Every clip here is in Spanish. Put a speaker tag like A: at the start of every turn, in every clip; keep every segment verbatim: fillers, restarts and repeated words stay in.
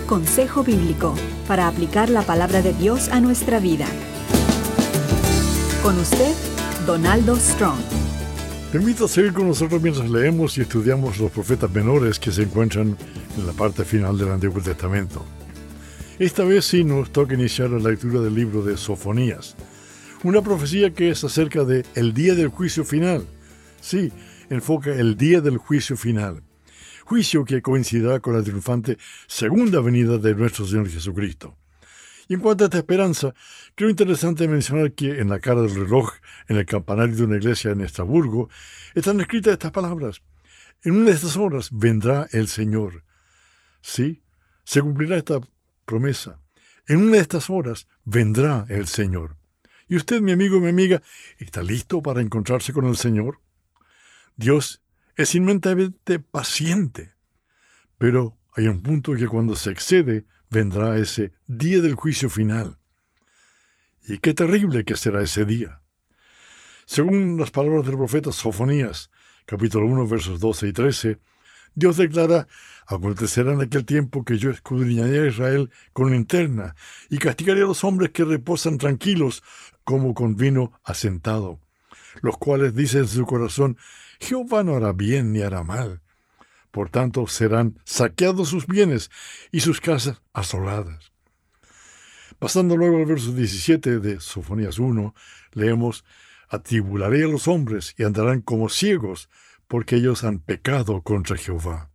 A: Consejo Bíblico para aplicar la palabra de Dios a nuestra vida. Con usted, Donaldo Strong.
B: Permita seguir con nosotros mientras leemos y estudiamos los profetas menores que se encuentran en la parte final del Antiguo Testamento. Esta vez sí nos toca iniciar la lectura del libro de Sofonías, una profecía que es acerca de el día del juicio final. Sí, enfoca el día del juicio final, juicio que coincidirá con la triunfante segunda venida de nuestro Señor Jesucristo. Y en cuanto a esta esperanza, creo interesante mencionar que en la cara del reloj, en el campanario de una iglesia en Estrasburgo, están escritas estas palabras: en una de estas horas vendrá el Señor. Sí, se cumplirá esta promesa. En una de estas horas vendrá el Señor. ¿Y usted, mi amigo y mi amiga, está listo para encontrarse con el Señor? Dios es inmensamente paciente, pero hay un punto que cuando se excede, vendrá ese día del juicio final. Y qué terrible que será ese día. Según las palabras del profeta Sofonías, capítulo uno, versos doce y trece, Dios declara: acontecerá en aquel tiempo que yo escudriñaré a Israel con linterna y castigaré a los hombres que reposan tranquilos como con vino asentado, los cuales dicen en su corazón: Jehová no hará bien ni hará mal. Por tanto, serán saqueados sus bienes y sus casas asoladas. Pasando luego al verso diecisiete de Sofonías uno, leemos: atribularé a los hombres y andarán como ciegos, porque ellos han pecado contra Jehová.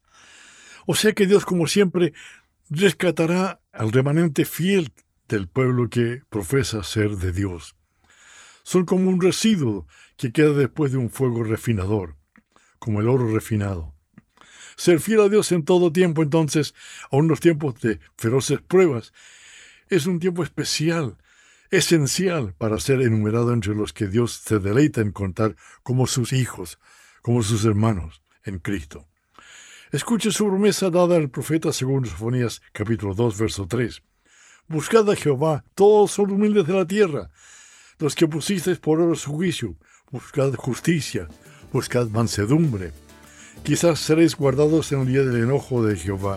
B: O sea que Dios, como siempre, rescatará al remanente fiel del pueblo que profesa ser de Dios. Son como un residuo que queda después de un fuego refinador, como el oro refinado. Ser fiel a Dios en todo tiempo, entonces, aun los tiempos de feroces pruebas, es un tiempo especial, esencial para ser enumerado entre los que Dios se deleita en contar como sus hijos, como sus hermanos en Cristo. Escuche su promesa dada al profeta según Sofonías capítulo dos, verso tres. Buscad a Jehová, todos son humildes de la tierra, los que pusisteis por obra su juicio. Buscad justicia, buscad mansedumbre. Quizás seréis guardados en el día del enojo de Jehová.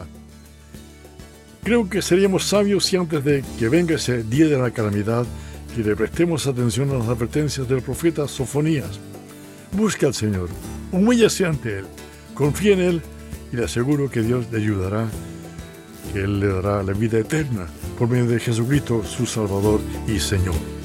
B: Creo que seríamos sabios si antes de que venga ese día de la calamidad, que le prestemos atención a las advertencias del profeta Sofonías. Busca al Señor, humíllase ante Él, confía en Él y le aseguro que Dios le ayudará, que Él le dará la vida eterna por medio de Jesucristo, su Salvador y Señor.